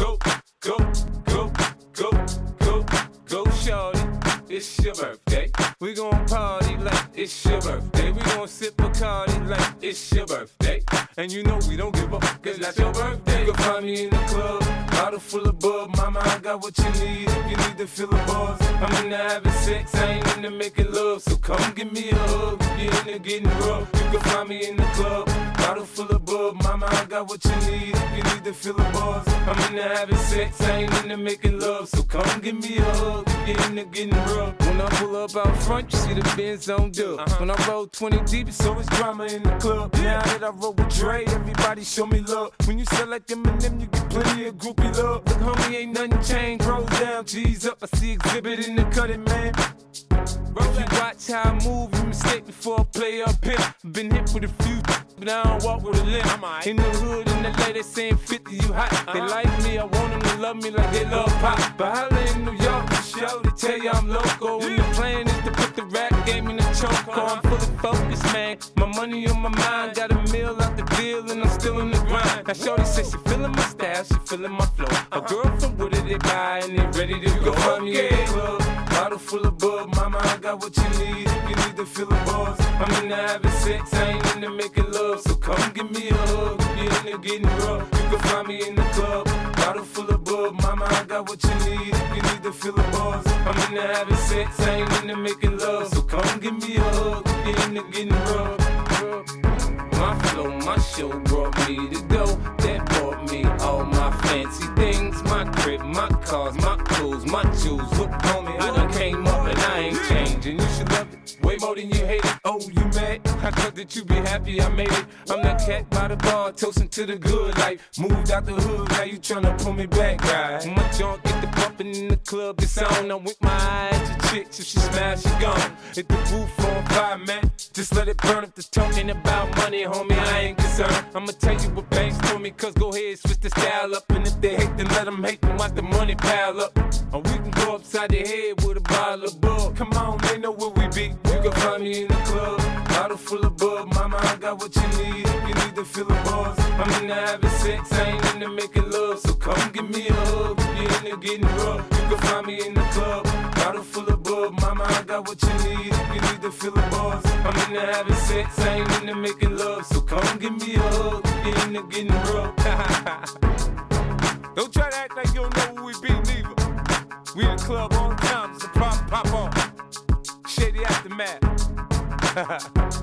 go, go, go, go, go, go, shorty. It's your birthday. We gon' party like it's your birthday. We gon' sip Bacardi like it's your birthday. And you know we don't give up, cause that's your birthday. You can find me in the club, bottle full of bub. Mama, I got what you need if you need to fill the bars. I'm into having sex, I ain't into making love. So come give me a hug if you're into getting rough. You can find me in the club, bottle full of bub. Mama, I got what you need if you need to fill the bars. I'm into having sex, I ain't into making love. So come give me a hug if you're into getting rough. When I pull up out front, you see the Benz on dub. When I roll 20 deep, it's always drama in the club. Now that I roll with Dre, everybody show me love. When you sell like Eminem, you get plenty of groupie love. Look, homie, ain't nothing changed. Roll down, G's up. I see exhibit in the cutting, man. If you watch how I move, you mistake before I play up here. Been hit with a few, but I don't walk with a limp. In the hood, in the LA, they saying 50, you hot. They like me, I want them to love me like they love pop. But holla in New York, for sure, they tell you I'm loco. And the plan is to put the rap game in the choke. I'm fully focused, man. My money on my mind, got a meal out the deal, and I'm still in the grind. Now shorty says she feeling my style, she feeling my flow. A girl from Wooded, they buy, and they ready to go. Find me in the club, bottle full of bub. Mama, I got what you need if you need to fill the bars. I'm into having sex, I ain't into making love. So come give me a hug if you're into getting rough. You can find me in the club, bottle full of bub. Mama, I got what you need if you need to fill the bars. I'm into having sex, I ain't into making love. So come give me a hug if you're into getting rough. My flow, my show brought me to go. That brought me all my fancy things. My crib, my cars, my clothes, my jewels. Look, homie, I done came up and I ain't changing. You should love it way more than you hate it. Oh, you mad? I thought that you be happy I made it. I'm that cat by the bar, toasting to the good life. Moved out the hood, now you tryna pull me back, right? My junk get the bumpin' in the club, it's on. I'm with my eyes to chicks, if she smash, she gone. Hit the roof on fire, man. Just let it burn if the talking about money, homie, I ain't concerned. I'ma tell you what banks told me, cause go ahead, switch the style up. And if they hate, then let them hate, then watch the money pile up. Or we can go upside the head with a bottle of bug. Come on, they know where we be. You can find me in the club, bottle full of bub. Mama, I got what you need if you need to fill the bars. I'm into having sex, I ain't into making love. So come give me a hug if you're into getting rough. You can find me in the club, bottle full of bub. Mama, I got what you need if you need to fill the bars. I'm into having sex, I ain't into making love. So come give me a hug if you're into getting rough. Don't try to act like you don't know who we be, neither. We in the club all the time, it's a problem, pop on. Shady Aftermath.